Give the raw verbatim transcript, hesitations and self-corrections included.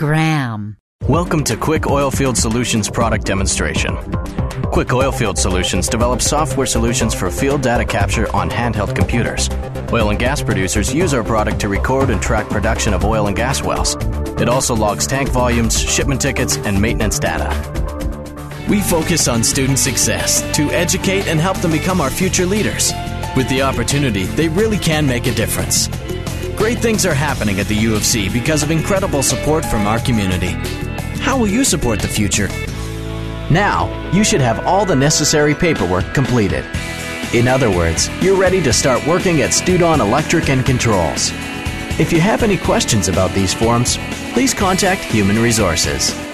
Gram. Welcome to Quick Oilfield Solutions product demonstration. Quick Oilfield Solutions develops software solutions for field data capture on handheld computers. Oil and gas producers use our product to record and track production of oil and gas wells. It also logs tank volumes, shipment tickets, and maintenance data. We focus on student success to educate and help them become our future leaders. With the opportunity, they really can make a difference. Great things are happening at the U of C because of incredible support from our community. How will you support the future? Now, you should have all the necessary paperwork completed. In other words, you're ready to start working at Studon Electric and Controls. If you have any questions about these forms, please contact Human Resources.